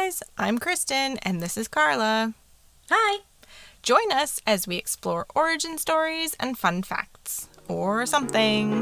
guys, I'm Kristen, and this is Carla. Hi. Join us as we explore origin stories and fun facts. Or something.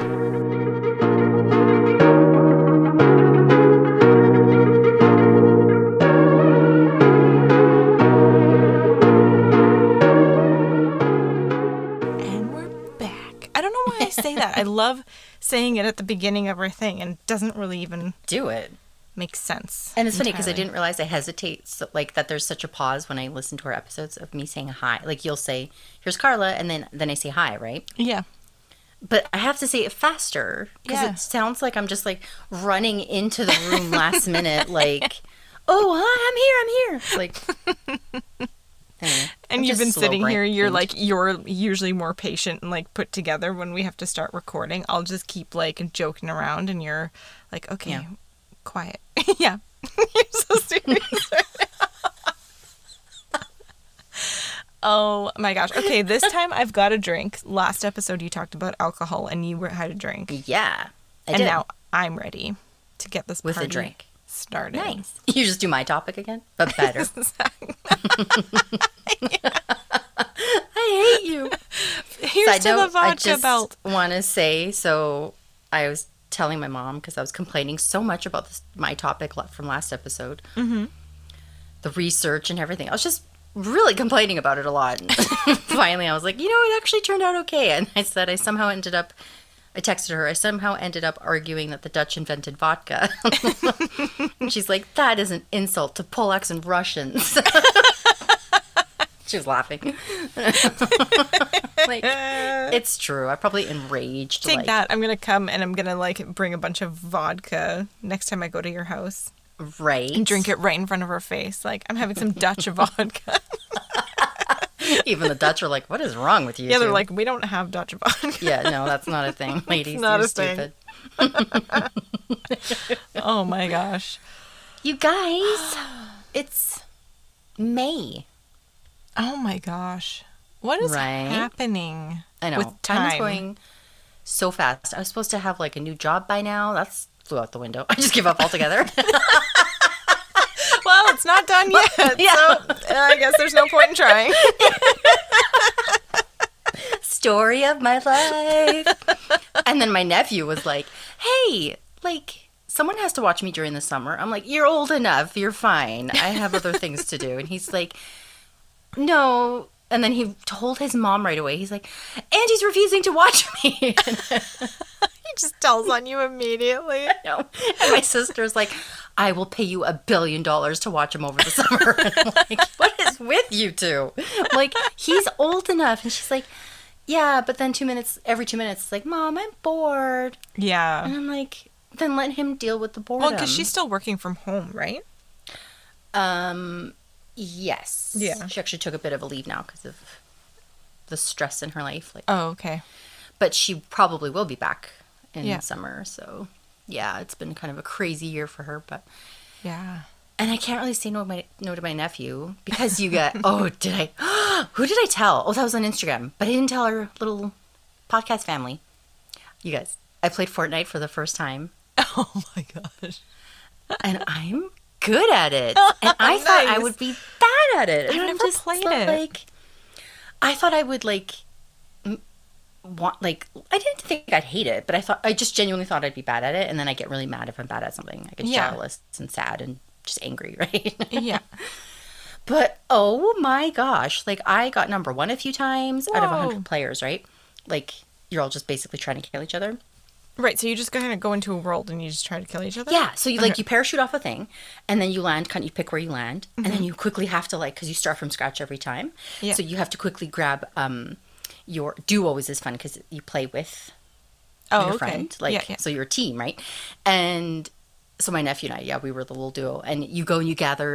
And we're back. I don't know why I say that. I love saying it at the beginning of our thing, and it doesn't really even Do it. make sense. And it's funny because I entirely. didn't realize I hesitate, so, like, that there's such a pause when I listen to our episodes of me saying hi. Like, you'll say, here's Carla, and then I say hi, right? Yeah. But I have to say it faster because Yeah. it sounds like I'm just, like, running into the room last minute, like, oh, hi, I'm here. Like, anyway, And I'm you've just been sitting here, slow-brained. you're usually more patient and like put together when we have to start recording. I'll just keep like joking around and you're like, okay, Yeah. quiet. Yeah. You're so serious right now. Oh my gosh. Okay, this time I've got a drink. Last episode you talked about alcohol and you had a drink. Yeah. I And did. now I'm ready to get this With a party drink. started. Nice. You just do my topic again, but better. I hate you. Here's Side to the note, I vodka just belt. want to say, so I was telling my mom because I was complaining so much about my topic from last episode. Mm-hmm. The research and everything. I was just really complaining about it a lot. And finally, I was like, it actually turned out okay. And I said I texted her, I somehow ended up arguing that the Dutch invented vodka. And she's like, that is an insult to Polacks and Russians. She was laughing. Like, it's true. I probably enraged. Take like, that. I'm going to come and I'm going to like bring a bunch of vodka next time I go to your house Right. and drink it right in front of her face. Like, I'm having some Dutch vodka. Even the Dutch are like, what is wrong with you? Yeah, they're two?" like, we don't have Dutch vodka. Yeah, no, that's not a thing. Ladies, not you're a thing. stupid. Oh my gosh. You guys, it's May. Oh my gosh. What is Right? happening I know. with Time is time? going so fast. I was supposed to have like a new job by now. That's flew out the window. I just give up altogether. Well, it's not done yet. Yeah. So I guess there's no point in trying. Story of my life. And then my nephew was like, hey, like, someone has to watch me during the summer. I'm like, you're old enough. You're fine. I have other things to do. And he's like, no. And then he told his mom right away. He's like, Andy's refusing to watch me. He just tells on you immediately. No. And my sister's like, I will pay you $1 billion to watch him over the summer. And I'm like, what is with you two? I'm like, he's old enough. And she's like, yeah, but then every 2 minutes, it's like, Mom, I'm bored. Yeah. And I'm like, then let him deal with the boredom. Well, because she's still working from home, right? Yes. Yeah. She actually took a bit of a leave now because of the stress in her life. Like, Oh, okay. but she probably will be back in Yeah. summer. So, yeah, it's been kind of a crazy year for her. But Yeah. and I can't really say no to my nephew because you get. Oh, did I? Who did I tell? Oh, that was on Instagram, but I didn't tell our little podcast family. You guys, I played Fortnite for the first time, Oh my gosh. and I'm good at it. And I thought I Nice. would be bad at it. I've And I never just played thought, it. Like, I thought I would like I didn't think I'd hate it, but I just genuinely thought I'd be bad at it, and then I get really mad if I'm bad at something. I get Yeah. jealous and sad and just angry, right? Yeah. But oh my gosh, like I got number one a few times out of Whoa. 100 players, right? Like you're all just basically trying to kill each other. Right, so you just kind of go into a world and you just try to kill each other? Yeah, so you Okay. you parachute off a thing, and then you land. You pick where you land, and then you quickly have to because you start from scratch every time. Yeah. So you have to quickly grab your duo is fun because you play with Oh, your okay. friend, Yeah. so you're a team, right? And so my nephew and I, we were the little duo, and you go and you gather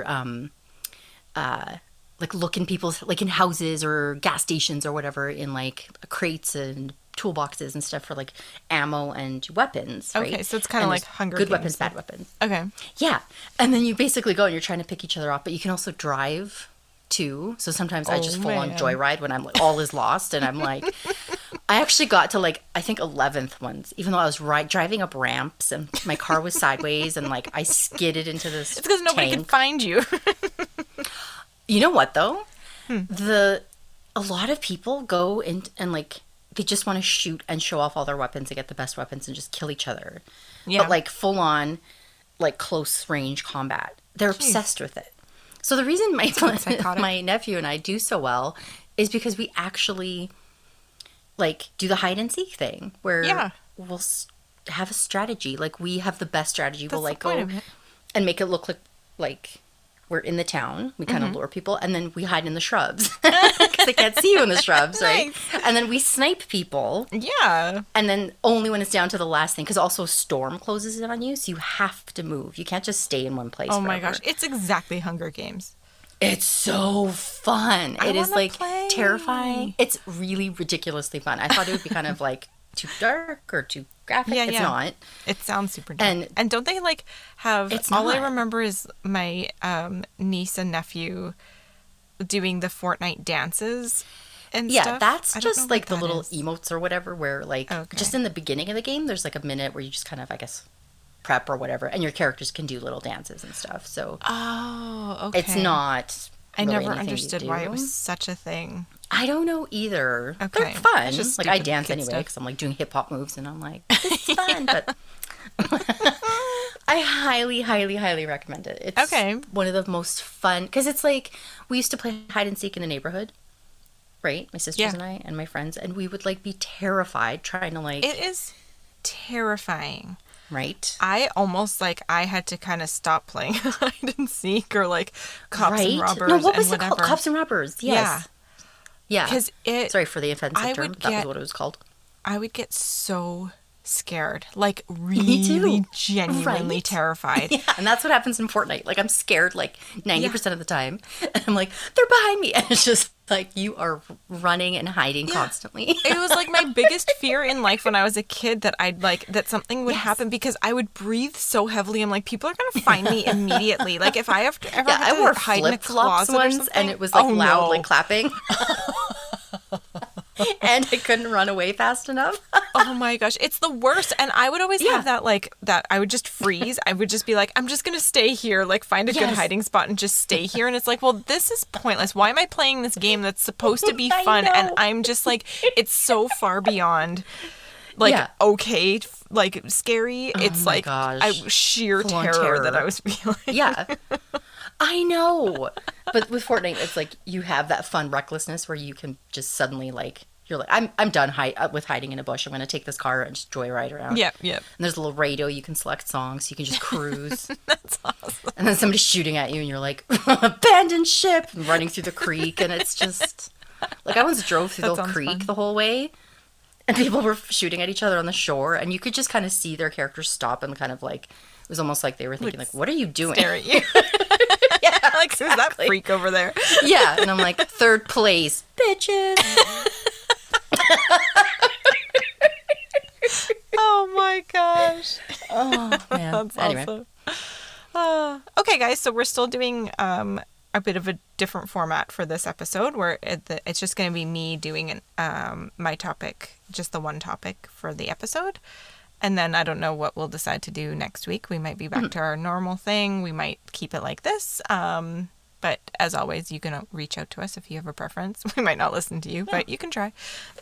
look in people's in houses or gas stations or whatever in crates and toolboxes and stuff for ammo and weapons, right? Okay, so it's kind of And like there's Hunger good Games. weapons, bad weapons. Okay. Yeah. And then you basically go and you're trying to pick each other up, but you can also drive too. So sometimes I just Oh, full on man. joyride when I'm all is lost and I'm like, I actually got to like, I think 11th once, even though I was driving up ramps and my car was sideways and like I skidded into this. It's because nobody tank. could find you. You know what though? A lot of people go in and like they just want to shoot and show off all their weapons and get the best weapons and just kill each other. Yeah. But like full on, like close range combat. They're obsessed with it. So the reason my nephew and I do so well is because we actually like do the hide and seek thing where we'll have a strategy. Like we have the best strategy. We'll like go and make it look like we're in the town. We kind of lure people, and then we hide in the shrubs because they can't see you in the shrubs, right? Nice. And then we snipe people. Yeah. And then only when it's down to the last thing, because also a storm closes in on you, so you have to move. You can't just stay in one place. Oh my forever. gosh, it's exactly Hunger Games. It's so fun. It is wanna like play. terrifying. It's really ridiculously fun. I thought it would be kind of like too dark or too graphic. Yeah, it's yeah. not. It sounds super dark. And don't they like have? It's all I not. remember is my niece and nephew doing the Fortnite dances and Yeah, stuff. that's I don't know just what like the that little is. emotes or whatever where like Okay. just in the beginning of the game there's like a minute where you just kind of I guess prep or whatever and your characters can do little dances and stuff. So Oh, okay. it's not I really never anything you understood do. why it was such a thing. I don't know either. Okay. They're fun. It's just Like I stupid dance kid anyway stuff. because I'm like doing hip hop moves and I'm like this is fun, but I highly, highly, highly recommend it. It's Okay. one of the most fun because it's like we used to play hide and seek in the neighborhood, right? My sisters Yeah. and I and my friends, and we would like be terrified trying to like It is terrifying. right, I almost like I had to kind of stop playing hide and seek or like cops right. and robbers. No, what was and it called? whatever. Cops and robbers. Yes. Yeah. Because it, Sorry for the offensive I term. would That was get- what it was called. I would get so scared, like really genuinely Right? terrified. Yeah, and that's what happens in Fortnite. Like I'm scared like 90% of the time, and I'm like they're behind me, and it's just like you are running and hiding constantly. It was like my biggest fear in life when I was a kid that I'd like that something would happen because I would breathe so heavily. I'm like, people are gonna find me immediately. Like if I have to ever Yeah, have I to wore hide in a flip flops closet or once, something, and it was like oh, loud, no. like clapping. And I couldn't run away fast enough. Oh my gosh, it's the worst. And I would always have that I would just freeze. I would just be like, I'm just going to stay here, like find a good Yes. hiding spot and just stay here. And it's like, well, this is pointless. Why am I playing this game that's supposed to be I fun? And know. I'm just like, it's so far beyond like, Yeah. okay, like scary. It's my like gosh. sheer Full-on terror that terror. I was feeling. Yeah. I know. But with Fortnite, it's like you have that fun recklessness where you can just suddenly like you're like I'm done with hiding in a bush. I'm going to take this car and just joyride around. Yep, yep. And there's a little radio you can select songs so you can just cruise. That's awesome. And then somebody's shooting at you and you're like abandoned ship and running through the creek and it's just like I once drove through That the sounds creek fun. the whole way and people were shooting at each other on the shore and you could just kind of see their characters stop and kind of like it was almost like they were thinking like what are you doing? Stare at you. Yeah, Like, who's that exactly. freak over there? Yeah, and I'm like third place, bitches. Oh my gosh. Oh man. That's Anyway, awesome. Okay, guys, so we're still doing a bit of a different format for this episode where it's just going to be me doing my topic, just the one topic for the episode. And then I don't know what we'll decide to do next week. We might be back to our normal thing. We might keep it like this. But as always, you can reach out to us if you have a preference. We might not listen to you, but you can try.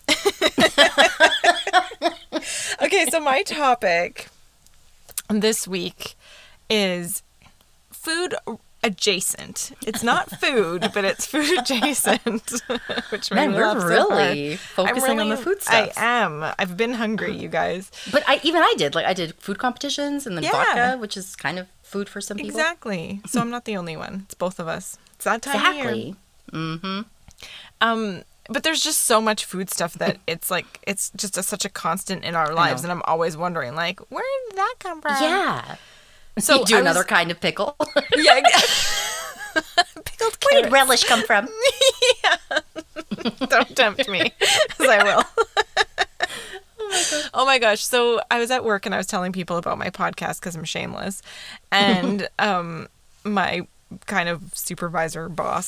Okay, so my topic this week is food adjacent. It's not food, but it's food adjacent. Which man, made me laugh we're so hard. really focusing on the food I stuff. am. I've been hungry, you guys. But I did food competitions and then Yeah. vodka, which is kind of food for some people. Exactly. So I'm not the only one. It's both of us. It's that time of year. Exactly. Mm-hmm. But there's just so much food stuff that it's like it's just such a constant in our lives, know. and I'm always wondering, like, where did that come from? Yeah. So You do I another was- kind of pickle. Yeah. Pickled Where did carrots. relish come from? Don't tempt me, as I will. Oh my gosh. So I was at work and I was telling people about my podcast because I'm shameless. And my kind of supervisor boss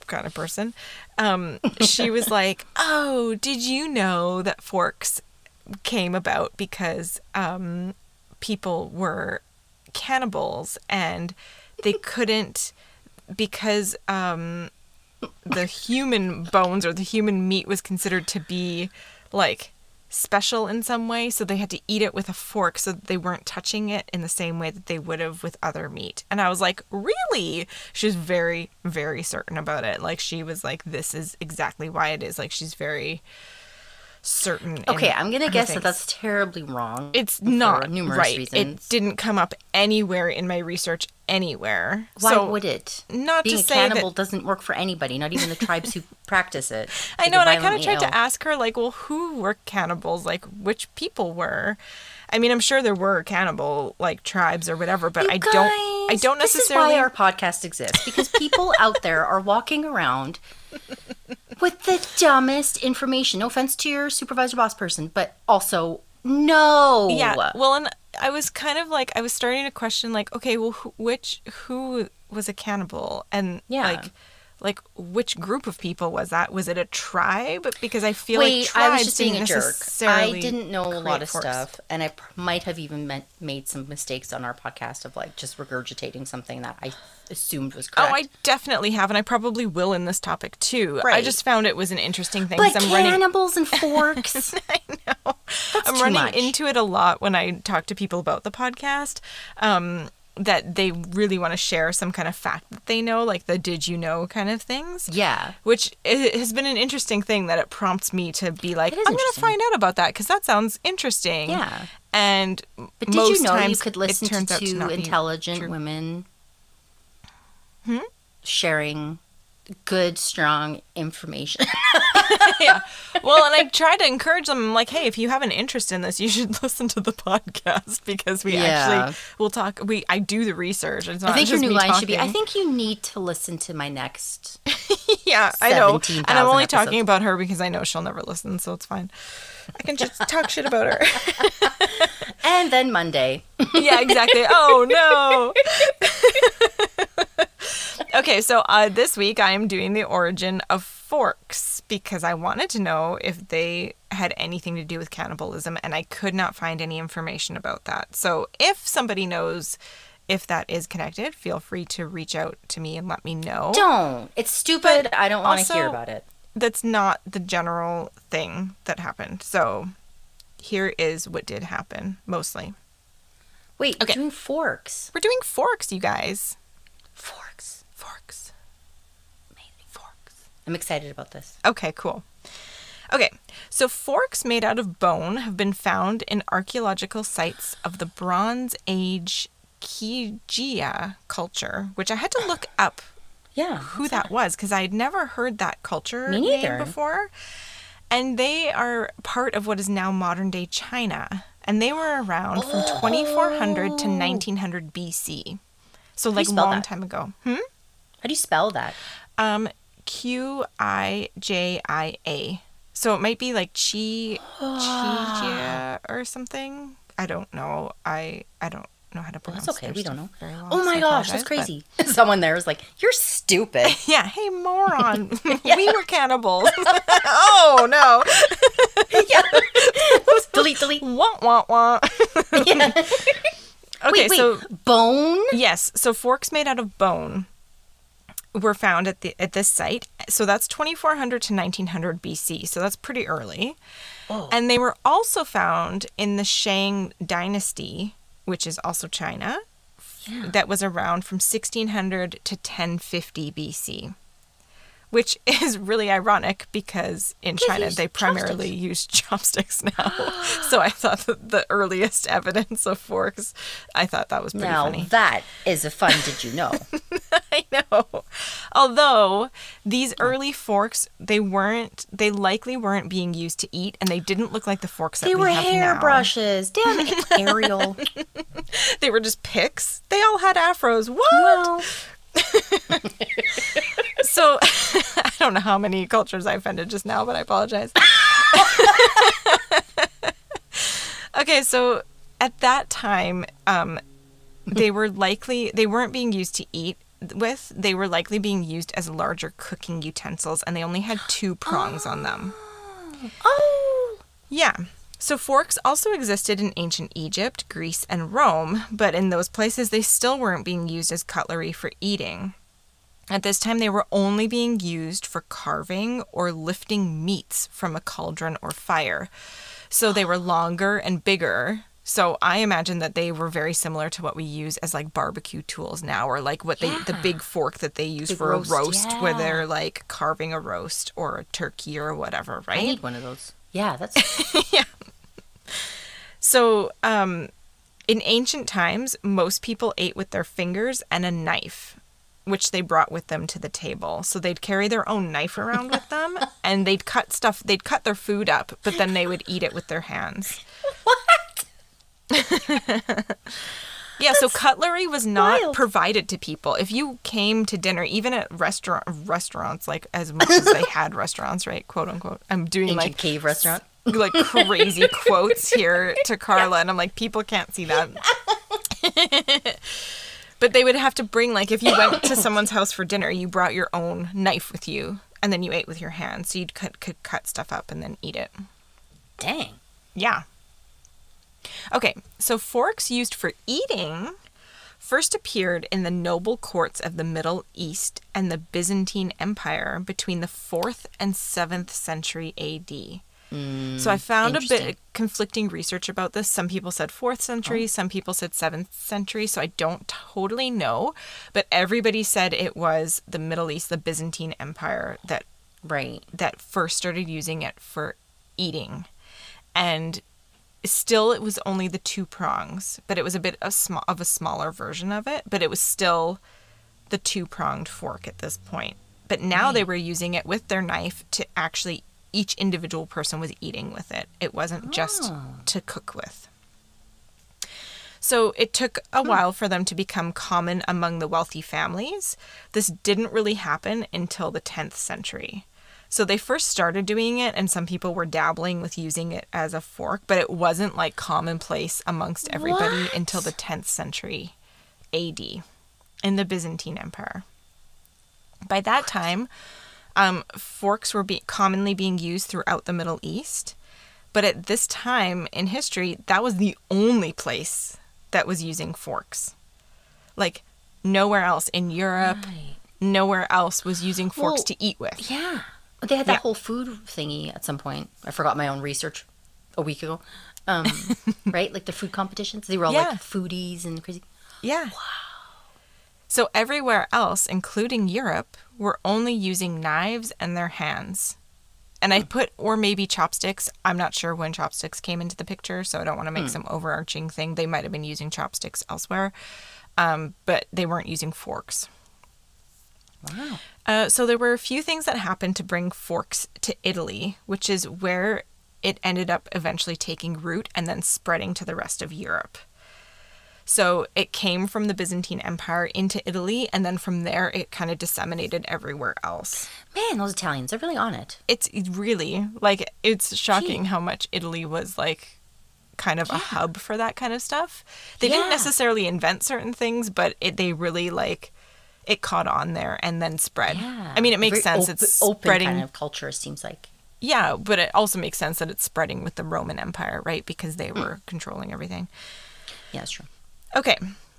kind of person. She was like, oh, did you know that forks came about because people were cannibals and they couldn't, because the human bones or the human meat was considered to be like special in some way, so they had to eat it with a fork so that they weren't touching it in the same way that they would have with other meat. And I was like, really? She was very, very certain about it. Like, she was like, this is exactly why it is. Like, she's very certain. Okay, I'm gonna guess things. that that's terribly wrong. It's not numerous right. reasons. It didn't come up anywhere in my research anywhere. Why So, would it? not Being to a say cannibal that, doesn't work for anybody, not even the tribes who practice it. I They know, get and I kind of violently tried ill. to ask her, like, well, who were cannibals? Like, which people were? I mean, I'm sure there were cannibal like tribes or whatever, but I don't necessarily. This is why our podcast exists, because people out there are walking around with the dumbest information. No offense to your supervisor boss person, but also no. Yeah. Well, and I was kind of like, I was starting to question, like, okay, well, who was a cannibal, and Yeah. like which group of people was that? Was it a tribe? Because I feel Wait, like tribes I was just being didn't a jerk. I necessarily didn't know a lot create of forks. stuff, and I might have even made some mistakes on our podcast of like just regurgitating something that I assumed was correct. Oh, I definitely have, and I probably will in this topic too. I Right. just found it was an interesting thing. But 'cause I'm running. cannibals and forks. I know. I'm too running much. into it a lot when I talk to people about the podcast. That they really want to share some kind of fact that they know, like the "did you know" kind of things. Yeah. Which has been an interesting thing that it prompts me to be like, It I'm is going to interesting. find out about that because that sounds interesting. Yeah. And But did most you know you times could it listen turns to out to two not be intelligent true. women sharing good, strong information? Yeah. Well, and I try to encourage them. I'm like, hey, if you have an interest in this, you should listen to the podcast because we Yeah. actually will talk. I do the research. It's not I think your just new me line should be, I talking. think you need to listen to my next. Yeah, I know. 17,000 And I'm only episodes. talking about her because I know she'll never listen, so it's fine. I can just talk shit about her. And then Monday. Yeah, exactly. Oh, no. Okay, so this week I am doing the origin of forks because I wanted to know if they had anything to do with cannibalism, and I could not find any information about that. So if somebody knows if that is connected, feel free to reach out to me and let me know. Don't. It's stupid. But I don't want to hear also- about it. That's not the general thing that happened. So here is what did happen, mostly. Wait, Okay. you're doing forks. We're doing forks, you guys. Forks. Forks. Amazing forks. I'm excited about this. Okay, cool. Okay, so forks made out of bone have been found in archaeological sites of the Bronze Age Kygia culture, which I had to look up Yeah. who that was because I had never heard that culture Me name neither. before. And they are part of what is now modern day China. And they were around from 2400 to 1900 BC. So like a spell long that? time ago. How do you spell that? Qijia. So it might be like Chijia or something. I don't know. I don't know how to pronounce That's okay. their We don't stuff know. very well, Oh so my I gosh, that's apologize, crazy. Someone there was like, "You're stupid." but- Yeah, hey moron. We were cannibals. Oh no. delete. Wah wah wah. Yeah. Okay, wait, so bone. yes, so forks made out of bone were found at this site. So that's 2400 to 1900 BC. So that's pretty early. Oh. And they were also found in the Shang dynasty, which is also China. Yeah. That was around from 1600 to 1050 BC. Which is really ironic because in They China use they primarily use chopsticks now. So I thought that the earliest evidence of forks, I thought that was pretty Now funny. that is a fun. Did you know? I know. Although these early forks, they likely weren't being used to eat, and they didn't look like the forks that They we were have now. hairbrushes. Damn it, Ariel. They were just picks. They all had afros. What? Well, So I don't know how many cultures I offended just now, but I apologize. Okay, so at that time, they weren't being used to eat. with, they were likely being used as larger cooking utensils, and they only had 2 prongs on them. Oh! Yeah. So forks also existed in ancient Egypt, Greece, and Rome, but in those places they still weren't being used as cutlery for eating. At this time, they were only being used for carving or lifting meats from a cauldron or fire. So they were longer and bigger. So I imagine that they were very similar to what we use as like barbecue tools now, or like what the big fork that they use for a roast, where they're like carving a roast or a turkey or whatever, right? I need one of those. Yeah, that's... Yeah. So, in ancient times, most people ate with their fingers and a knife, which they brought with them to the table. So they'd carry their own knife around with them, and they'd cut their food up, but then they would eat it with their hands. What? Yeah, so cutlery was not provided to people. If you came to dinner, even at restaurants, like as much as they had restaurants, right, quote unquote. I'm doing Ancient like cave restaurant. Like crazy quotes here to Carla, and I'm like, people can't see that. But they would have to bring, like, if you went to someone's house for dinner, you brought your own knife with you, and then you ate with your hands. So you'd could cut stuff up and then eat it. Dang. Yeah. Okay, so forks used for eating first appeared in the noble courts of the Middle East and the Byzantine Empire between the 4th and 7th century AD. So I found a bit of conflicting research about this. Some people said 4th century, some people said 7th century, so I don't totally know. But everybody said it was the Middle East, the Byzantine Empire, that first started using it for eating. And still, it was only the 2 prongs, but it was a bit of a smaller version of it, but it was still the 2-pronged fork at this point. But now they were using it with their knife to actually each individual person was eating with it. It wasn't just to cook with. So it took a while for them to become common among the wealthy families. This didn't really happen until the 10th century. So they first started doing it, and some people were dabbling with using it as a fork, but it wasn't like commonplace amongst everybody until the 10th century AD in the Byzantine Empire. By that time, forks were commonly being used throughout the Middle East, but at this time in history, that was the only place that was using forks. Like, nowhere else in Europe, nowhere else was using forks to eat with. Yeah. They had that whole food thingy at some point. I forgot my own research a week ago. Right? Like the food competitions. They were all like foodies and crazy. Yeah. Wow. So everywhere else, including Europe, were only using knives and their hands. And I put, or maybe chopsticks. I'm not sure when chopsticks came into the picture, so I don't want to make some overarching thing. They might have been using chopsticks elsewhere, but they weren't using forks. Wow. So there were a few things that happened to bring forks to Italy, which is where it ended up eventually taking root and then spreading to the rest of Europe. So it came from the Byzantine Empire into Italy, and then from there it kind of disseminated everywhere else. Man, those Italians, they're really on it. It's really, like, it's shocking how much Italy was, like, kind of a hub for that kind of stuff. They didn't necessarily invent certain things, but they really, like, it caught on there and then spread. Yeah. I mean, it makes sense. It's open spreading kind of culture, it seems like. Yeah, but it also makes sense that it's spreading with the Roman Empire, right? Because they were controlling everything. Yeah, that's true. Okay.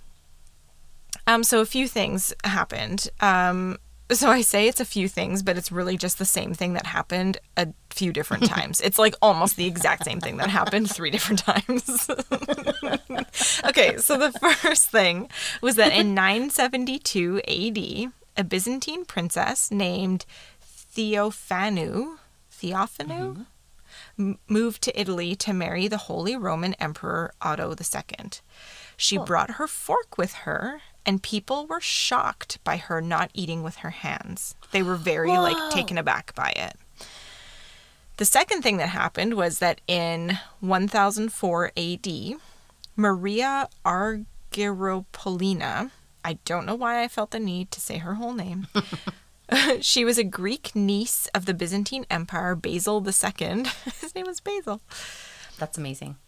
So a few things happened. So I say it's a few things, but it's really just the same thing that happened a few different times. It's like almost the exact same thing that happened 3 different times. Okay, so the first thing was that in 972 AD, a Byzantine princess named Theophanu moved to Italy to marry the Holy Roman Emperor Otto II. She brought her fork with her, and people were shocked by her not eating with her hands. They were very, taken aback by it. The second thing that happened was that in 1004 AD, Maria Argyropolina, I don't know why I felt the need to say her whole name. She was a Greek niece of the Byzantine Empire, Basil II. His name was Basil. That's amazing.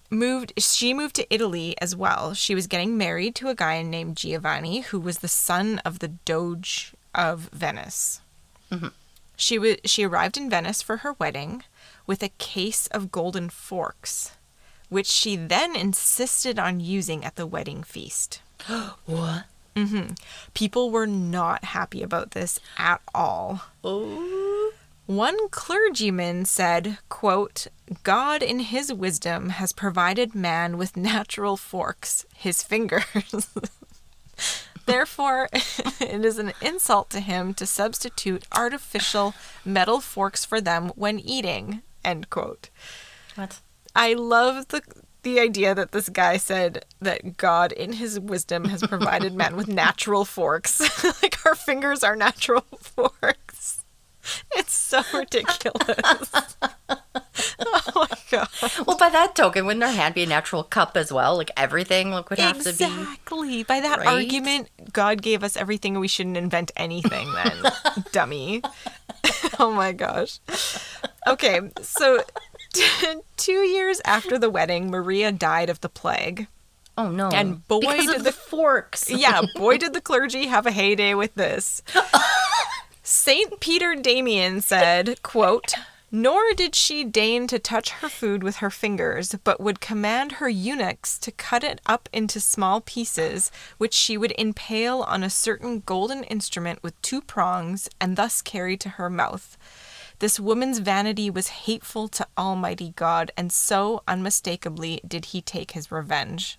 She moved to Italy as well. She was getting married to a guy named Giovanni, who was the son of the Doge of Venice. Mm-hmm. She arrived in Venice for her wedding with a case of golden forks, which she then insisted on using at the wedding feast. What? Mm-hmm. People were not happy about this at all. Oh. One clergyman said, quote, "God in his wisdom has provided man with natural forks, his fingers. Therefore, it is an insult to him to substitute artificial metal forks for them when eating," end quote. What? I love the idea that this guy said that God in his wisdom has provided man with natural forks. Like our fingers are natural forks. It's so ridiculous. Oh my god. Well, by that token, wouldn't our hand be a natural cup as well? Like everything would have to be. Exactly. By that right? argument, God gave us everything and we shouldn't invent anything then. Dummy. Oh my gosh. Okay, so 2 years after the wedding, Maria died of the plague. Oh no. And boy, because did of the forks. Yeah, boy, did the clergy have a heyday with this. Saint Peter Damian said, quote, "Nor did she deign to touch her food with her fingers, but would command her eunuchs to cut it up into small pieces, which she would impale on a certain golden instrument with 2 prongs, and thus carry to her mouth. This woman's vanity was hateful to Almighty God, and so unmistakably did he take his revenge."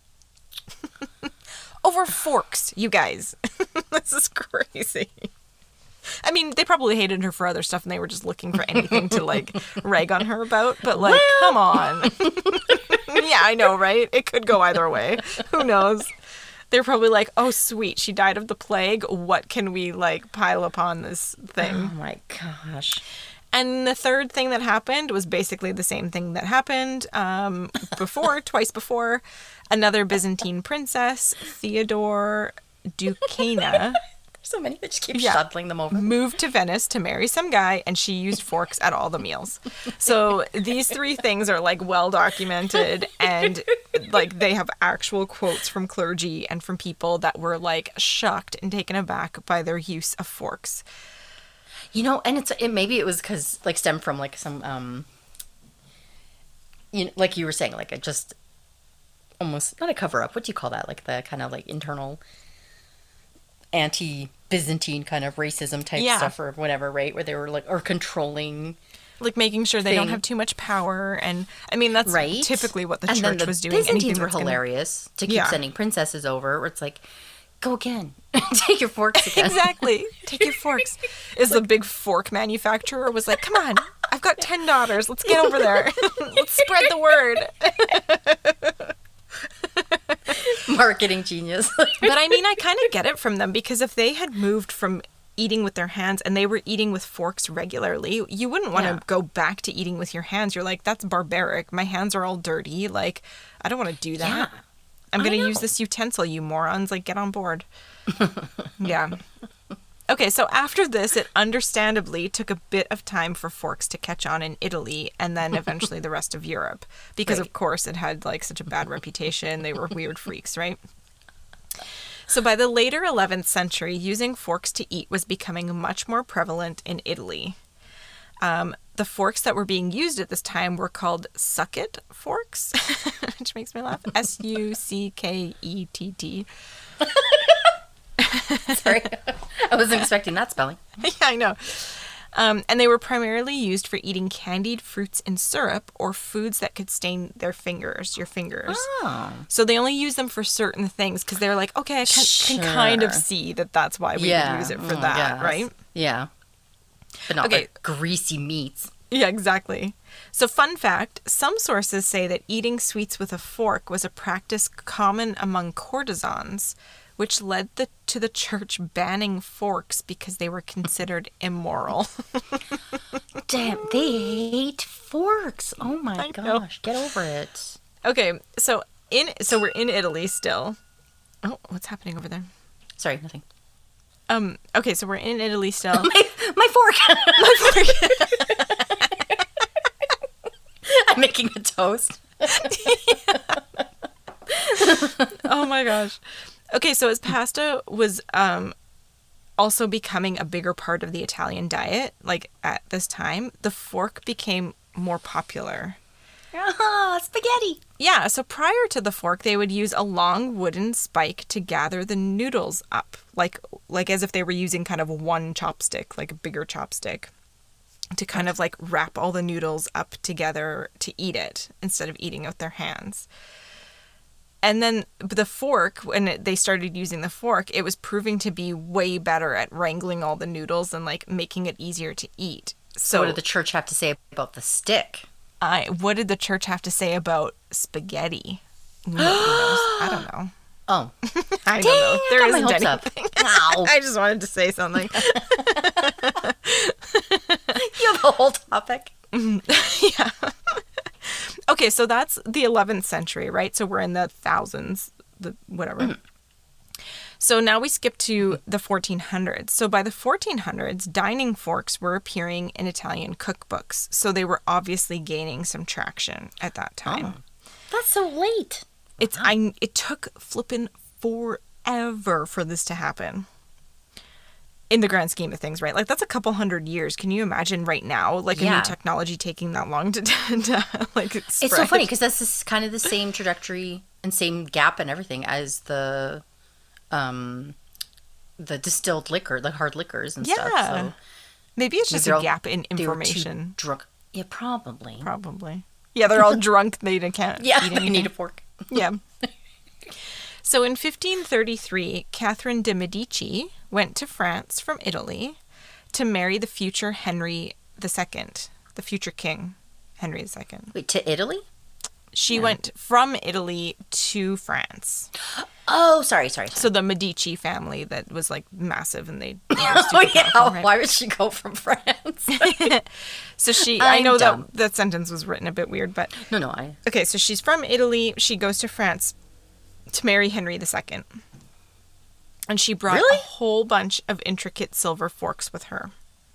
Over forks, you guys. This is crazy. I mean, they probably hated her for other stuff and they were just looking for anything to, like, rag on her about. But, like, come on. Yeah, I know, right? It could go either way. Who knows? They're probably like, oh, sweet, she died of the plague. What can we, like, pile upon this thing? Oh my gosh. And the third thing that happened was basically the same thing that happened twice before. Another Byzantine princess, Theodore Ducana. So many that just keep shuttling them over. Moved to Venice to marry some guy, and she used forks at all the meals. So these 3 things are, like, well documented, and, like, they have actual quotes from clergy and from people that were, like, shocked and taken aback by their use of forks. You know, and maybe it was because, like, stemmed from, like, some you know, like you were saying, like, just almost not a cover up. What do you call that? Like the kind of like internal anti-Byzantine kind of racism type stuff or whatever, right? Where they were like, or controlling, like making sure they don't have too much power. And I mean, that's typically what the church was doing. Byzantines were hilarious to keep sending princesses over, where it's like, go again. Take your forks again. Exactly. Take your forks. Is the big fork manufacturer was like, come on, I've got 10 daughters. Let's get over there. Let's spread the word. Marketing genius. But I mean, I kind of get it from them, because if they had moved from eating with their hands and they were eating with forks regularly, you wouldn't want to go back to eating with your hands. You're like, that's barbaric. My hands are all dirty. Like, I don't want to do that. Yeah. I'm going to use this utensil, you morons. Like, get on board. Yeah. Okay, so after this, it understandably took a bit of time for forks to catch on in Italy and then eventually the rest of Europe. Because, of course, it had, like, such a bad reputation. They were weird freaks, right? So by the later 11th century, using forks to eat was becoming much more prevalent in Italy. The forks that were being used at this time were called sucket forks, which makes me laugh. Suckett. Sorry, I wasn't expecting that spelling. Yeah, I know. And they were primarily used for eating candied fruits in syrup or foods that could stain your fingers. Oh. So they only use them for certain things because they're like, okay, I can kind of see that that's why we would use it for that, right? Yeah. But not like greasy meats. Yeah, exactly. So fun fact, some sources say that eating sweets with a fork was a practice common among courtesans, which led to the church banning forks because they were considered immoral. Damn, they hate forks. Oh my gosh, get over it. Okay, so we're in Italy still. Oh, what's happening over there? Sorry, nothing. Okay, so we're in Italy still. My fork. My fork. I'm making a toast. Oh my gosh. Okay, so as pasta was also becoming a bigger part of the Italian diet, like at this time, the fork became more popular. Ah, spaghetti. Yeah, so prior to the fork, they would use a long wooden spike to gather the noodles up, like as if they were using kind of one chopstick, like a bigger chopstick, to kind of like wrap all the noodles up together to eat it instead of eating with their hands. And then the fork, when they started using the fork, it was proving to be way better at wrangling all the noodles and like making it easier to eat. So what did the church have to say about the stick? What did the church have to say about spaghetti? Nobody knows. I don't know. Oh. I don't know. There got my isn't hopes up. anything. Wow. I just wanted to say something. You have a whole topic. Yeah. Okay, so that's the 11th century, right? So we're in the thousands, whatever. So now we skip to the 1400s. So by the 1400s, dining forks were appearing in Italian cookbooks. So they were obviously gaining some traction at that time. Oh, that's so late. It took flippin' forever for this to happen. In the grand scheme of things, right? Like, that's a couple hundred years. Can you imagine right now, like, a new technology taking that long to like, spread? It's so funny because that's kind of the same trajectory and same gap and everything as the distilled liquor, the hard liquors and stuff. So maybe it's just a gap in information. They were too drunk. Yeah, probably. Yeah, they're all drunk. They can't eat anything. They need a fork. Yeah. So in 1533, Catherine de' Medici went to France from Italy to marry the future Henry II, the future king, Henry II. Wait, to Italy? She went from Italy to France. Oh, sorry. So the Medici family that was like massive, and they. Oh yeah, right? Why would she go from France? So I know that sentence was written a bit weird, but no. Okay, so she's from Italy. She goes to France to marry Henry II. And she brought a whole bunch of intricate silver forks with her.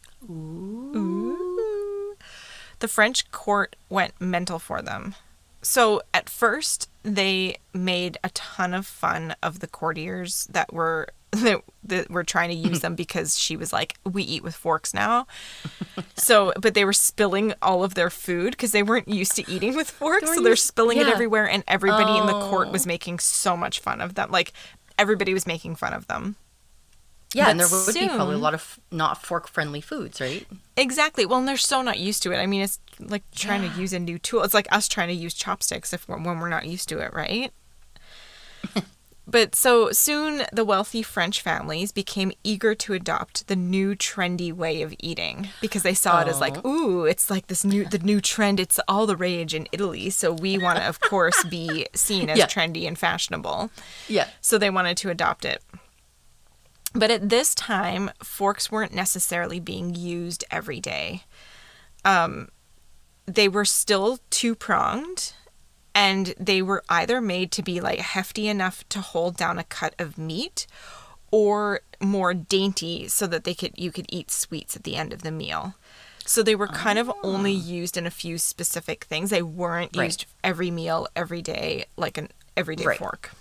Ooh. The French court went mental for them. So at first, they made a ton of fun of the courtiers that were trying to use them because she was like, we eat with forks now. But they were spilling all of their food because they weren't used to eating with forks. So they're spilling it everywhere, and everybody in the court was making so much fun of them. Like, everybody was making fun of them. Yeah, and there would be probably a lot of not fork-friendly foods, right? Exactly. Well, and they're so not used to it. I mean, it's like trying to use a new tool. It's like us trying to use chopsticks when we're not used to it, right? But so soon, the wealthy French families became eager to adopt the new trendy way of eating because they saw it as like, ooh, it's like the new trend. It's all the rage in Italy. So we want to, of course, be seen as trendy and fashionable. Yeah. So they wanted to adopt it. But at this time, forks weren't necessarily being used every day. They were still two-pronged, and they were either made to be like hefty enough to hold down a cut of meat, or more dainty so that you could eat sweets at the end of the meal. So they were kind of only used in a few specific things. They weren't used every meal, every day, like an everyday fork.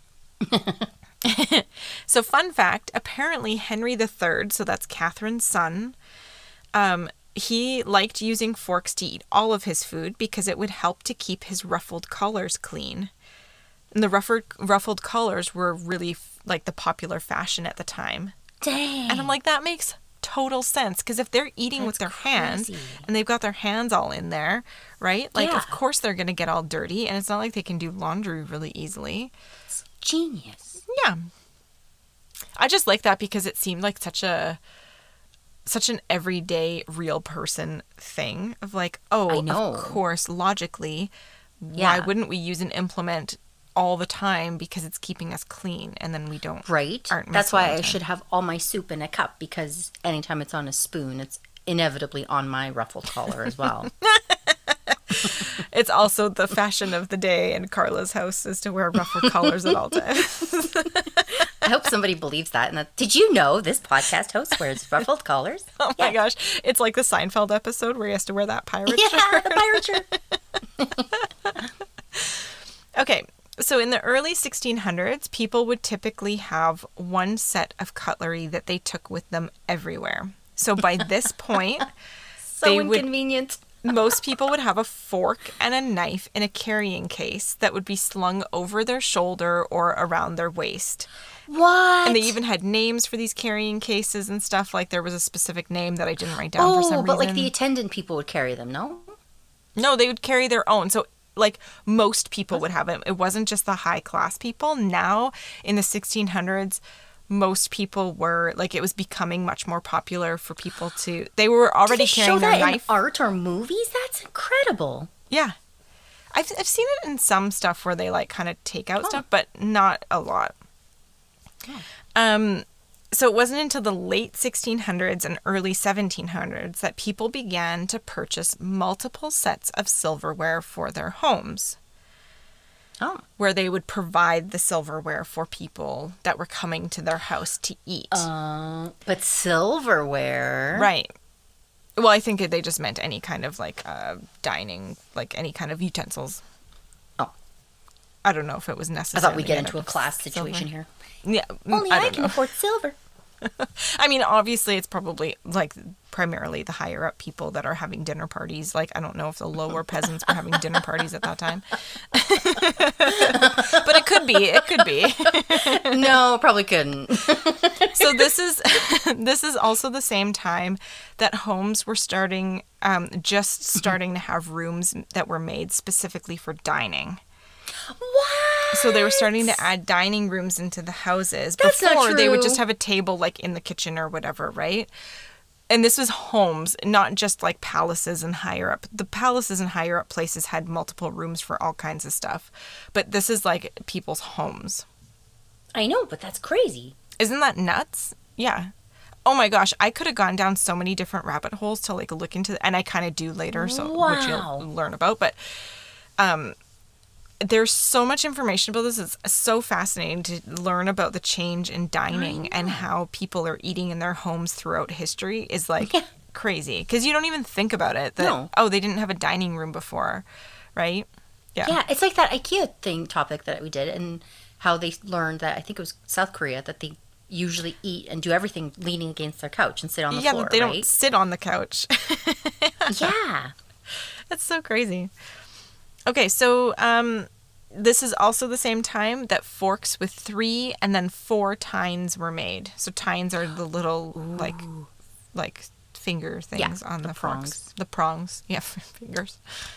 So fun fact, apparently Henry III, so that's Catherine's son, he liked using forks to eat all of his food because it would help to keep his ruffled collars clean. And the ruffled collars were really like the popular fashion at the time. Dang. And I'm like, that makes total sense because if they're eating with their hands and they've got their hands all in there, right? Like, of course they're going to get all dirty, and it's not like they can do laundry really easily. It's genius. Yeah. I just like that because it seemed like such an everyday real person thing of like, of course, logically, why wouldn't we use an implement all the time because it's keeping us clean, and then we don't. Right. That's why I should have all my soup in a cup, because anytime it's on a spoon, it's inevitably on my ruffled collar as well. It's also the fashion of the day in Carla's house is to wear ruffled collars at all times. I hope somebody believes that. And did you know this podcast host wears ruffled collars? Oh my gosh. It's like the Seinfeld episode where he has to wear that pirate shirt. Yeah, the pirate shirt. Okay, so in the early 1600s, people would typically have one set of cutlery that they took with them everywhere. So by this point, So they would inconvenient. most people would have a fork and a knife in a carrying case that would be slung over their shoulder or around their waist. What? And they even had names for these carrying cases and stuff. Like there was a specific name that I didn't write down for some reason. but like the attendant people would carry them, no? No, they would carry their own. So like most people would have it. It wasn't just the high class people. Now in the 1600s, most people were like, it was becoming much more popular for people to, they were already Did they carrying show their that knife. in art or movies? That's incredible. Yeah. I've seen it in some stuff where they like kind of take out stuff, but not a lot. So it wasn't until the late 1600s and early 1700s that people began to purchase multiple sets of silverware for their homes, where they would provide the silverware for people that were coming to their house to eat. But silverware. Right. Well, I think they just meant any kind of like dining, like any kind of utensils. Oh. I don't know if it was I necessary. thought we'd get into a class situation here. Yeah. Only I can know. afford silver. I mean, obviously, it's probably like primarily the higher up people that are having dinner parties. Like, I don't know if the lower peasants were having dinner parties at that time, but it could be. It could be. No, probably couldn't. So this is also the same time that homes were starting to have rooms that were made specifically for dining. What? So they were starting to add dining rooms into the houses. That's not Before, they would true. just have a table like in the kitchen or whatever, right? And this was homes, not just like palaces and higher up. The palaces and higher up places had multiple rooms for all kinds of stuff. But this is like people's homes. I know, but that's crazy. Isn't that nuts? Yeah. Oh my gosh, I could have gone down so many different rabbit holes to like look into, and I kind of do later, so which Wow. you'll learn about. But there's so much information about this. It's so fascinating to learn about the change in dining and how people are eating in their homes throughout history is like crazy. Because you don't even think about it that, No. oh, they didn't have a dining room before, right? Yeah, it's like that IKEA topic that we did, and how they learned that, I think it was South Korea, that they usually eat and do everything leaning against their couch and sit on the floor, they right? don't sit on the couch. Yeah. That's so crazy. Okay, so this is also the same time that forks with 3 and then 4 tines were made. So tines are the little like finger things on the prongs. forks. The prongs. Yeah, fingers.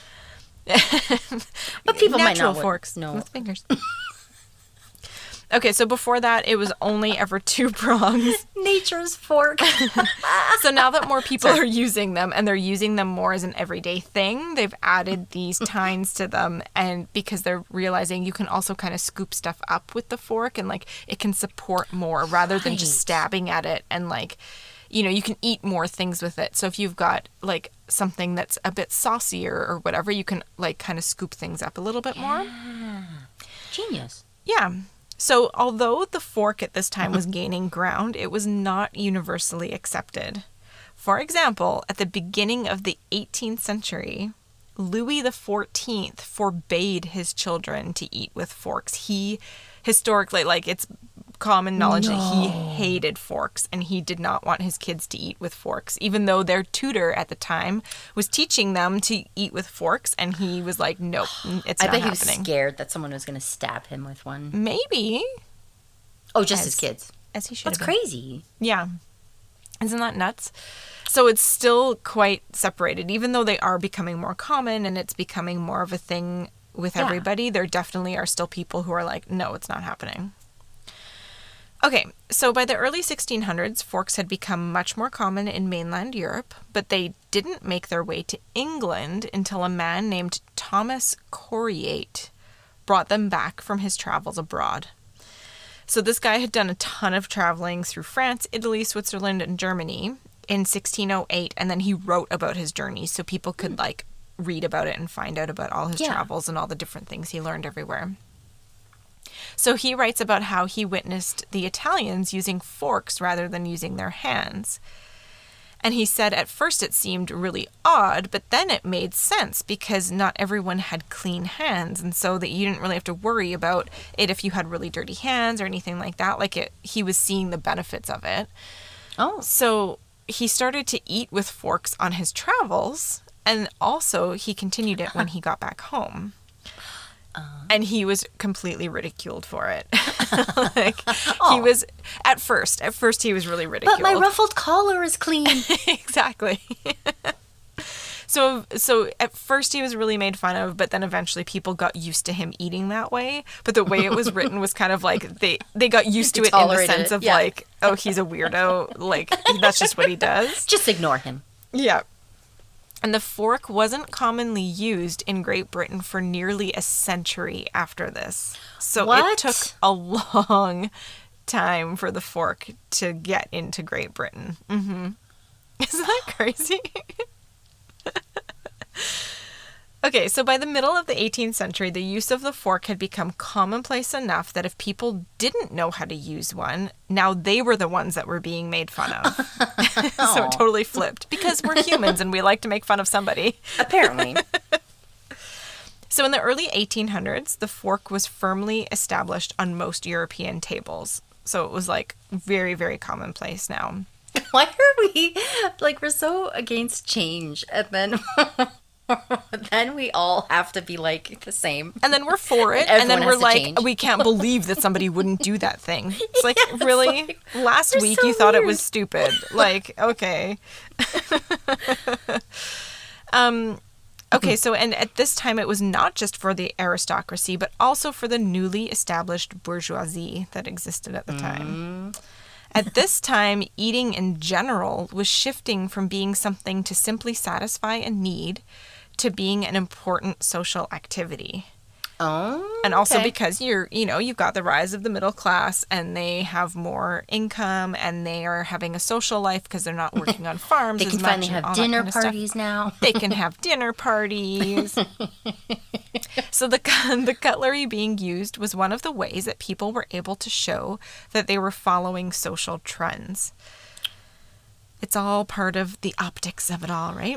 But people might Natural not forks know. with fingers. Okay, so before that, it was only ever 2 prongs. Nature's fork. So now that more people are using them and they're using them more as an everyday thing, they've added these tines to them, and because they're realizing you can also kind of scoop stuff up with the fork and like it can support more rather than just Right. stabbing at it, and like, you know, you can eat more things with it. So if you've got like something that's a bit saucier or whatever, you can like kind of scoop things up a little bit more. Genius. Yeah. So although the fork at this time was gaining ground, it was not universally accepted. For example, at the beginning of the 18th century, Louis XIV forbade his children to eat with forks. He historically, like, it's common knowledge that he hated forks and he did not want his kids to eat with forks, even though their tutor at the time was teaching them to eat with forks, and he was like, nope, it's I not bet he was happening. scared that someone was going to stab him with one. Maybe. Oh, just As- his kids. As he should That's have been. crazy. Yeah. Isn't that nuts? So it's still quite separated, even though they are becoming more common and it's becoming more of a thing with Yeah. everybody. There definitely are still people who are like, no, it's not happening. Okay, so by the early 1600s, forks had become much more common in mainland Europe, but they didn't make their way to England until a man named Thomas Coriate brought them back from his travels abroad. So this guy had done a ton of traveling through France, Italy, Switzerland, and Germany in 1608, and then he wrote about his journeys so people could like read about it and find out about all his Yeah. travels and all the different things he learned everywhere. So he writes about how he witnessed the Italians using forks rather than using their hands. And he said at first it seemed really odd, but then it made sense because not everyone had clean hands. And so that you didn't really have to worry about it if you had really dirty hands or anything like that. He was seeing the benefits of it. Oh. So he started to eat with forks on his travels. And also he continued it when he got back home. And he was completely ridiculed for it. He was, at first he was really ridiculed. But my ruffled collar is clean. Exactly. So at first he was really made fun of, but then eventually people got used to him eating that way. But the way it was written was kind of like they got used to it in the sense of like, oh, he's a weirdo. Like, that's just what he does. Just ignore him. Yeah. And the fork wasn't commonly used in Great Britain for nearly a century after this. So it took a long time for the fork to get into Great Britain. Mm-hmm. Isn't that crazy? Okay, so by the middle of the 18th century, the use of the fork had become commonplace enough that if people didn't know how to use one, now they were the ones that were being made fun of. So it totally flipped because we're humans and we like to make fun of somebody. Apparently. So in the early 1800s, the fork was firmly established on most European tables. So it was like very, very commonplace now. Why are we, like, we're so against change and then we all have to be like the same. And then we're for it. And then we're like, we can't believe that somebody wouldn't do that thing. It's like, really? Like, last week so you thought it was stupid. Like, okay. Okay, so and at this time it was not just for the aristocracy, but also for the newly established bourgeoisie that existed at the time. At this time, eating in general was shifting from being something to simply satisfy a need to being an important social activity. Oh, and also because you've got the rise of the middle class and they have more income and they are having a social life because they're not working on farms as much. They can finally have dinner parties now. They can have dinner parties. So the cutlery being used was one of the ways that people were able to show that they were following social trends. It's all part of the optics of it all, right?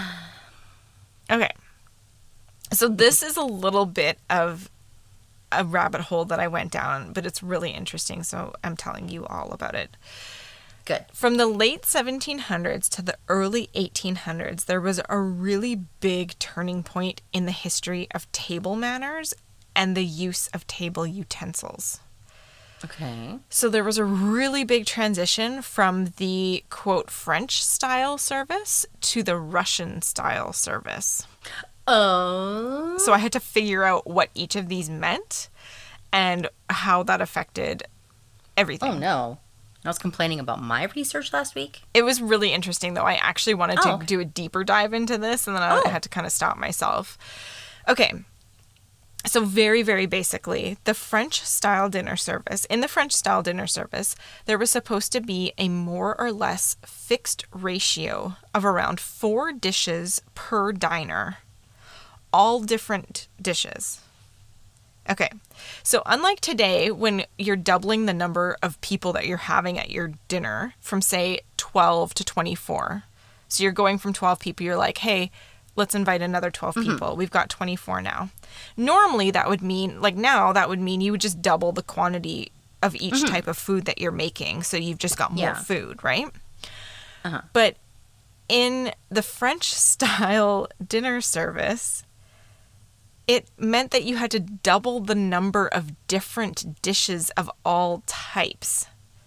Okay. So this is a little bit of a rabbit hole that I went down, but it's really interesting, so I'm telling you all about it. Good. From the late 1700s to the early 1800s, there was a really big turning point in the history of table manners and the use of table utensils. Okay. So there was a really big transition from the, quote, French style service to the Russian style service. Oh. So I had to figure out what each of these meant and how that affected everything. Oh, no. I was complaining about my research last week. It was really interesting, though. I actually wanted to do a deeper dive into this, and then I had to kind of stop myself. Okay. So very, very basically, the French-style dinner service, in the French-style dinner service, there was supposed to be a more or less fixed ratio of around 4 dishes per diner. All different dishes. Okay, so unlike today, when you're doubling the number of people that you're having at your dinner from, say, 12 to 24. So you're going from 12 people, you're like, hey, let's invite another 12 people. We've got 24 now. Normally, that would mean, like now, that would mean you would just double the quantity of each type of food that you're making. So you've just got more food, right? But in the French-style dinner service, it meant that you had to double the number of different dishes of all types.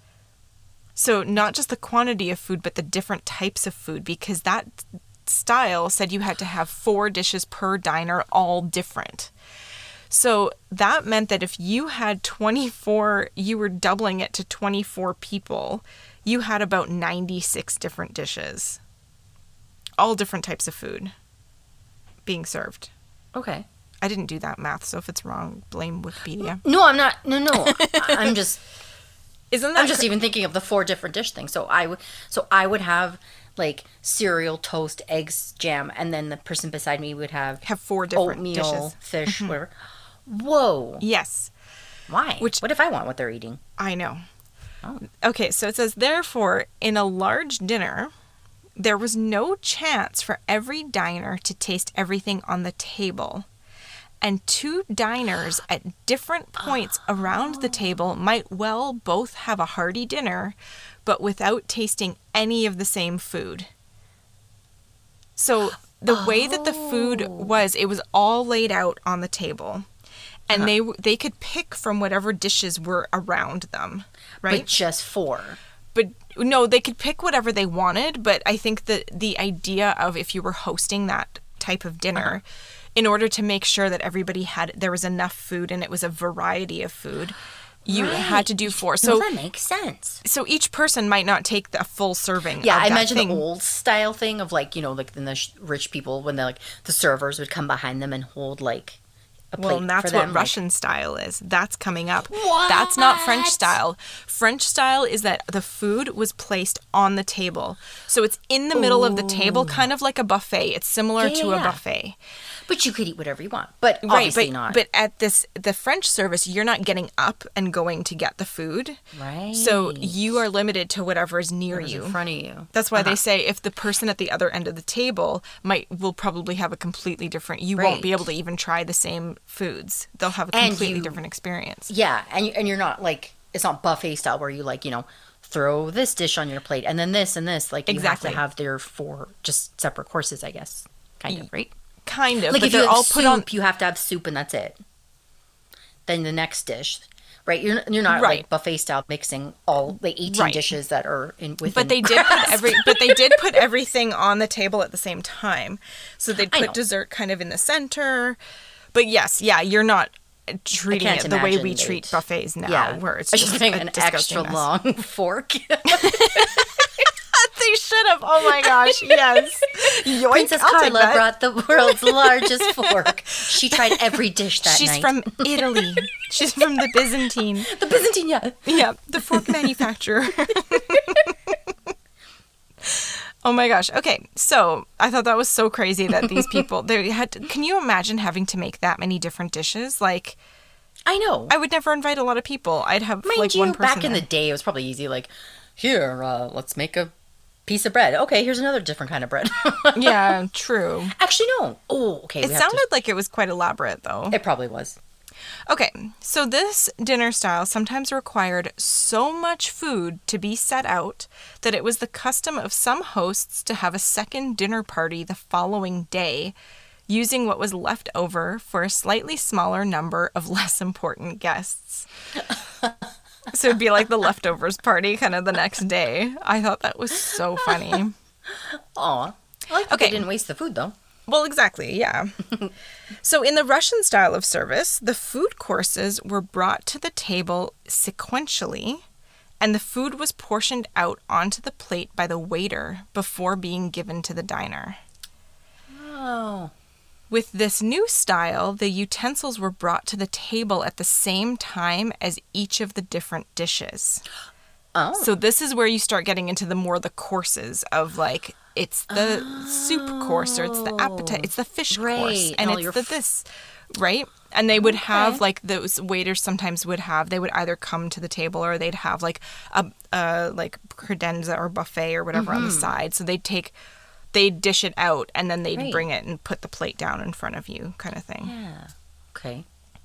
So not just the quantity of food, but the different types of food, because that style said you had to have 4 dishes per diner, all different. So that meant that if you had 24, you were doubling it to 24 people, you had about 96 different dishes. All different types of food being served. Okay. I didn't do that math, so if it's wrong, blame Wikipedia. No, I'm not. No. I'm just. Isn't that? I'm just even thinking of the 4 different dish things. So I would have like cereal, toast, eggs, jam, and then the person beside me would have 4 different oatmeal, dishes. fish, whatever. Whoa. Yes. Why? What if I want what they're eating? I know. Oh. Okay, so it says, therefore, in a large dinner, there was no chance for every diner to taste everything on the table. And 2 diners at different points around the table might well both have a hearty dinner, but without tasting any of the same food. So the way that the food was, it was all laid out on the table. And they could pick from whatever dishes were around them, right? But just 4. But no, they could pick whatever they wanted, but I think that the idea of if you were hosting that type of dinner, in order to make sure that everybody there was enough food and it was a variety of food, you had to do 4. So that makes sense. So each person might not take a full serving. Yeah, of I that imagine thing. the old style thing of like, like in the rich people when the servers would come behind them and hold like a plate. Well, and that's for them, what Russian style is. That's coming up. What? That's not French style. French style is that the food was placed on the table. So it's in the middle of the table, kind of like a buffet. It's similar to a buffet. But you could eat whatever you want. But obviously not. But at the French service, you're not getting up and going to get the food. Right. So you are limited to whatever is near you. In front of you. That's why they say if the person at the other end of the table will probably have a completely different, you won't be able to even try the same foods. They'll have a completely different experience. Yeah, and you're not like, it's not buffet style where you like, throw this dish on your plate and then this and this. Like you have to have their 4 just separate courses, I guess. Kind of, right? Kind of. Like but if you they're have all soup, put on. you have to have soup and that's it. Then the next dish, right? You're not like buffet style mixing all the 18 dishes that are in within. But they did put everything on the table at the same time. So they'd put dessert kind of in the center. But yes, you're not treating it the way we treat buffets now, where it's just getting an extra long fork. They should have. Oh my gosh, yes. Yoink, Princess Carla brought the world's largest fork. She tried every dish that night. She's from Italy. She's from the Byzantine. The Byzantine, yeah. Yeah, the fork manufacturer. Oh my gosh. Okay, so I thought that was so crazy that these people, can you imagine having to make that many different dishes? Like, I know. I would never invite a lot of people. I'd have one person back in the day, it was probably easy. Like, here, let's make a piece of bread. Okay, here's another different kind of bread. Yeah, true. Actually, no. Oh, okay. It sounded like it was quite elaborate, though. It probably was. Okay, so this dinner style sometimes required so much food to be set out that it was the custom of some hosts to have a second dinner party the following day, using what was left over for a slightly smaller number of less important guests. So it'd be like the leftovers party kind of the next day. I thought that was so funny. Aw. I like that they didn't waste the food, though. Well, exactly, yeah. So in the Russian style of service, the food courses were brought to the table sequentially, and the food was portioned out onto the plate by the waiter before being given to the diner. Oh. With this new style, the utensils were brought to the table at the same time as each of the different dishes. Oh. So this is where you start getting into the courses of like, it's the soup course, or it's the appetite, it's the fish course, and it's this, right? And they would have like, those waiters sometimes they would either come to the table or they'd have like a like credenza or buffet or whatever on the side. So they'd dish it out and then they'd bring it and put the plate down in front of you, kind of thing. Yeah. Okay.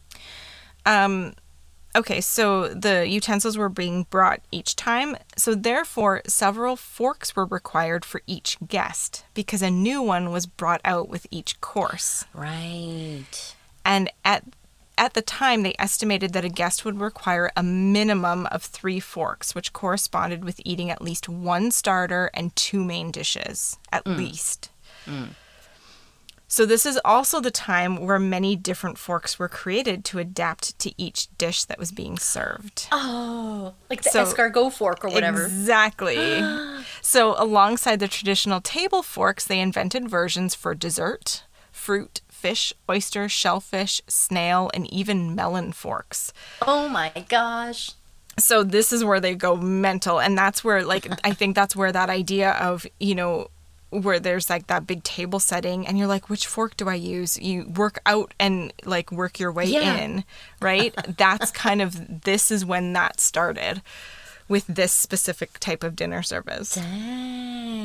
Okay, so the utensils were being brought each time, so therefore several forks were required for each guest because a new one was brought out with each course. Right. And at the time, they estimated that a guest would require a minimum of 3 forks, which corresponded with eating at least 1 starter and 2 main dishes, at least. So this is also the time where many different forks were created to adapt to each dish that was being served. Oh, like the escargot fork or whatever. Exactly. So alongside the traditional table forks, they invented versions for dessert, fruit, fish, oyster, shellfish, snail, and even melon forks. Oh my gosh. So this is where they go mental. And that's where, like, I think that's where that idea of, where there's like that big table setting and you're like, which fork do I use? You work out and like work your way in, right? That's kind of, this is when that started with this specific type of dinner service. Dang.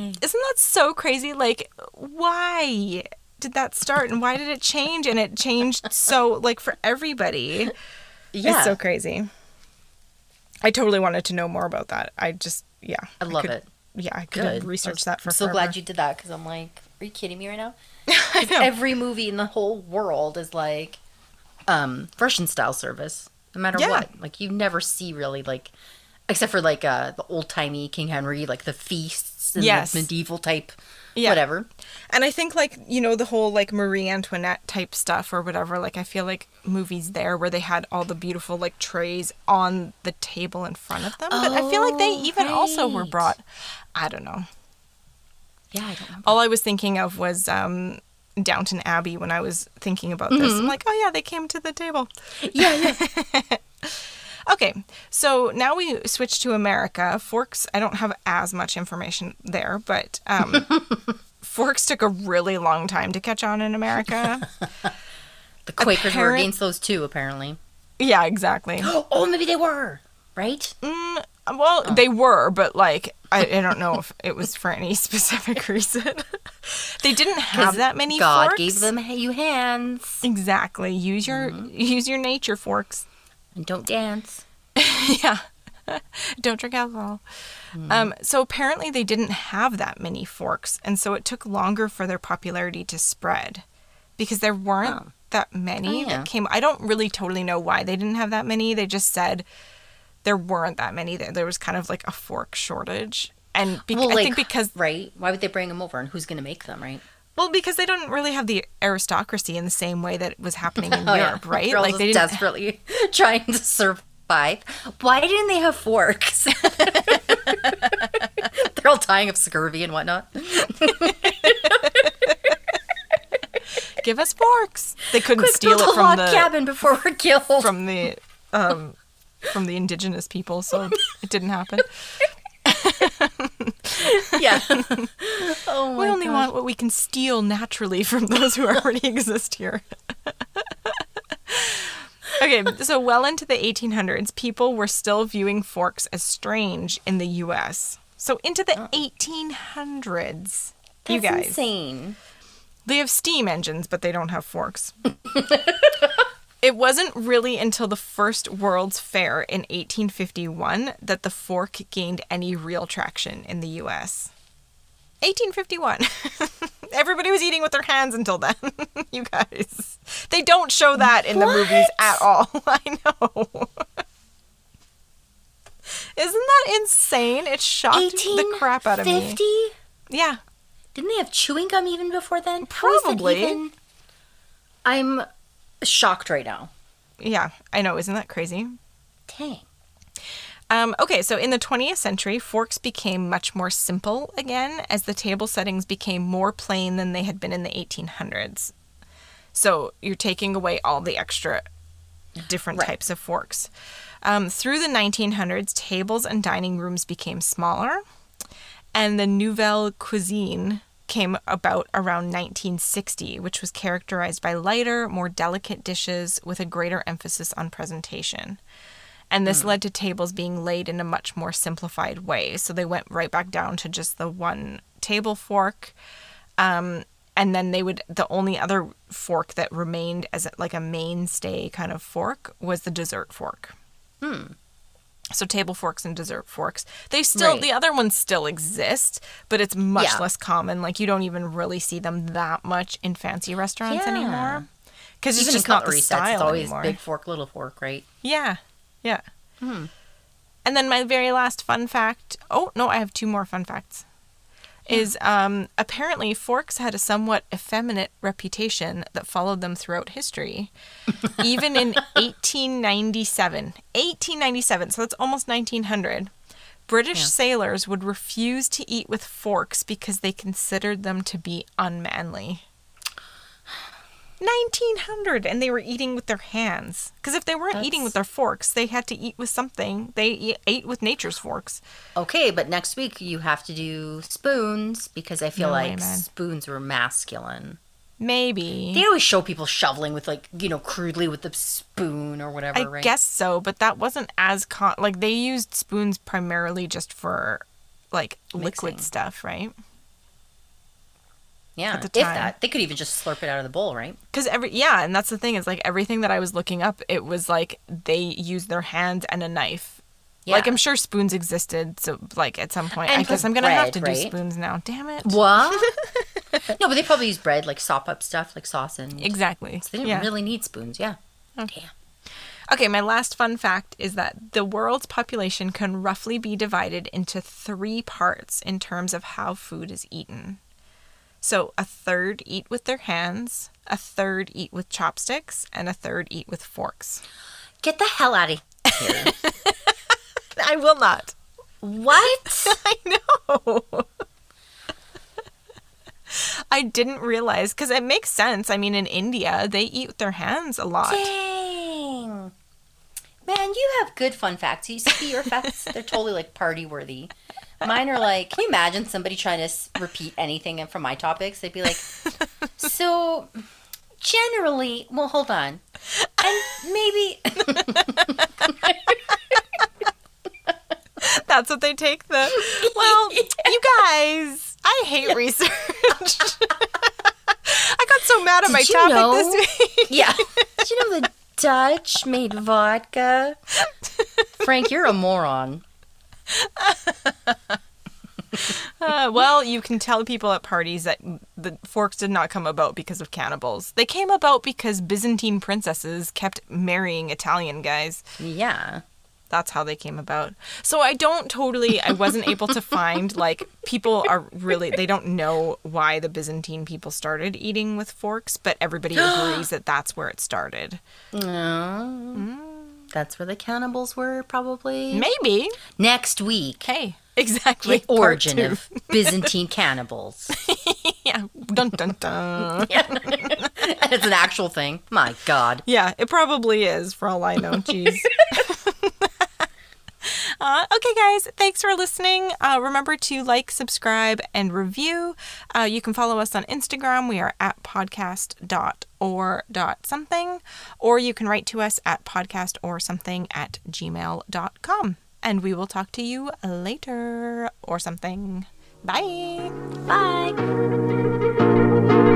Dang. Isn't that so crazy? Like, why did that start and why did it change? And it changed so, like, for everybody. Yeah. It's so crazy. I totally wanted to know more about that. I just, yeah. I love it. Yeah, I could have researched that for I'm so forever. glad you did that, because I'm like, are you kidding me right now? I know. Every movie in the whole world is like Russian style service, no matter Yeah. what. Like, you never see really, like, except for like the old timey King Henry, like the feasts and Yes. the medieval type, Yeah. whatever. And I think, like, you know, the whole, like, Marie Antoinette type stuff or whatever, like, I feel like movies there where they had all the beautiful, like, trays on the table in front of them. But I feel like they even also were right. brought, I don't know. Yeah, I don't know. All I was thinking of was Downton Abbey when I was thinking about this. I'm like, oh, yeah, they came to the table. Yeah. Okay, so now we switch to America. Forks, I don't have as much information there, but forks took a really long time to catch on in America. The Quakers were against those too, apparently. Yeah, exactly. Oh, maybe they were, right? Well, they were, but, like, I don't know if it was for any specific reason. They didn't have that many God forks. gave them you hands. Exactly. Use your nature, forks. And don't dance. Yeah. Don't drink alcohol. So apparently they didn't have that many forks, and so it took longer for their popularity to spread because there weren't that many that came. I don't really totally know why they didn't have that many. They just said there weren't that many. There was kind of like a fork shortage. And I think because... Right? Why would they bring them over, and who's going to make them, right? Well, because they don't really have the aristocracy in the same way that it was happening in Europe, right? They're all Like just they didn't desperately trying to survive. Why didn't they have forks? They're all dying of scurvy and whatnot. give us forks. They couldn't Quick, steal build it a from log the cabin before we're killed. from the indigenous people, so it didn't happen. Yeah. Oh my We only want what we can steal naturally from those who already exist here. Okay, so well into the 1800s, people were still viewing forks as strange in the U.S. So into the 1800s, you That's guys. insane. They have steam engines, but they don't have forks. It wasn't really until the First World's Fair in 1851 that the fork gained any real traction in the U.S. 1851. Everybody was eating with their hands until then. You guys. They don't show that in the movies at all. I know. Isn't that insane? It shocked the crap out of me. 1850? Yeah. Didn't they have chewing gum even before then? How is that Probably. even- I'm shocked right now. Yeah, I know. Isn't that crazy? Dang. Okay, so in the 20th century, forks became much more simple again as the table settings became more plain than they had been in the 1800s. So you're taking away all the extra different types of forks. Through the 1900s, tables and dining rooms became smaller, and the Nouvelle Cuisine came about around 1960, which was characterized by lighter, more delicate dishes with a greater emphasis on presentation. And this led to tables being laid in a much more simplified way. So they went right back down to just the one table fork. And then the only other fork that remained as like a mainstay kind of fork was the dessert fork. So table forks and dessert forks. The other ones still exist, but it's much less common. Like you don't even really see them that much in fancy restaurants anymore. Because it's Even just in not the cutlery sets, style it's always anymore. big fork, little fork, right? Yeah. Yeah. And then my very last fun fact. Oh, no, I have two more fun facts. Is apparently forks had a somewhat effeminate reputation that followed them throughout history. Even in 1897. 1897, so that's almost 1900. British sailors would refuse to eat with forks because they considered them to be unmanly. 1900, and they were eating with their hands. Because if they weren't eating with their forks, they had to eat with something. They ate with nature's forks. Okay, but next week you have to do spoons because I feel No way, like man. spoons were masculine. Maybe. They always show people shoveling with crudely with the spoon or whatever, right? I guess so, but that wasn't as they used spoons primarily just for liquid Mixing. stuff, right? Yeah, at the if time. that. They could even just slurp it out of the bowl, right? Because and that's the thing, is like everything that I was looking up, it was like they used their hands and a knife. Yeah. Like, I'm sure spoons existed, so like at some point, And I guess for I'm gonna have to bread, do right? spoons now. Damn it! What? No, but they probably use bread, like sop up stuff, like sauce and... Exactly. So they didn't really need spoons, yeah. Oh. Damn. Okay, my last fun fact is that the world's population can roughly be divided into 3 parts in terms of how food is eaten. So a third eat with their hands, a third eat with chopsticks, and a third eat with forks. Get the hell out of here. I will not. What? I know. I didn't realize, because it makes sense. I mean, in India, they eat with their hands a lot. Dang. Man, you have good fun facts. You see your facts? They're totally like party worthy. Mine are like, can you imagine somebody trying to repeat anything from my topics? They'd be like, so generally, well, hold on. And maybe... That's what they take the... Well, you guys, I hate research. I got so mad at my topic this week. Yeah. Did you know the Dutch made vodka? Frank, you're a moron. Well, you can tell people at parties that the forks did not come about because of cannibals. They came about because Byzantine princesses kept marrying Italian guys. Yeah. That's how they came about. So I wasn't able to find, like, people they don't know why the Byzantine people started eating with forks, but everybody agrees that that's where it started. No. That's where the cannibals were, probably. Maybe. Next week. Hey, exactly. The origin of Byzantine cannibals. Yeah. Dun, dun, dun. Yeah. And it's an actual thing. My God. Yeah, it probably is, for all I know. Jeez. Okay, guys, thanks for listening. Remember to like, subscribe, and review. You can follow us on Instagram. We are at podcast.or.something, or you can write to us at podcastorsomething@gmail.com. And we will talk to you later or something. Bye. Bye.